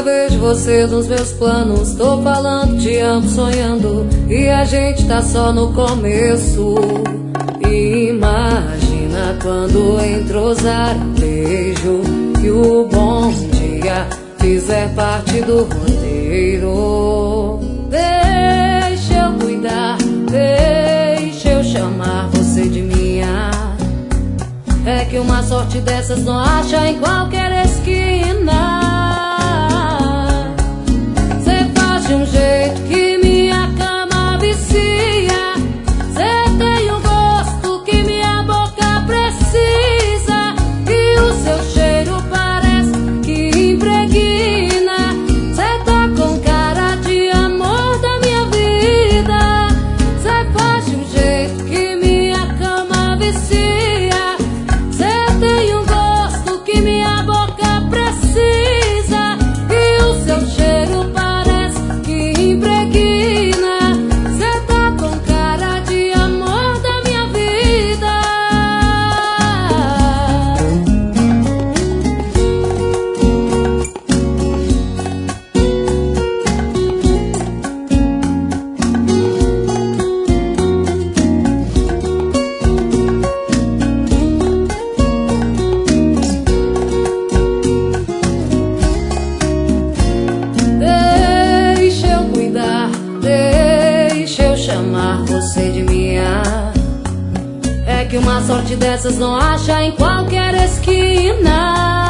Nunca vejo você nos meus planos. Tô falando, te amo, sonhando, e a gente tá só no começo. Imagina quando entrosar o beijo e o bom dia fizer parte do roteiro. Deixa eu cuidar, deixa eu chamar você de minha. É que uma sorte dessas não acha em qualquer esquina. Cê faz de um jeito que minha cama vicia. Cê tem um gosto que minha boca precisa, e o seu cheiro parece que impregna. Cê tá com cara de amor da minha vida. Cê faz de um jeito que minha cama vicia. Tem um gosto que minha boca precisa, e o seu cheiro parece que impregna. Cê tá com cara de amor da minha vida. Chamar você de minha. É que uma sorte dessas não acha em qualquer esquina.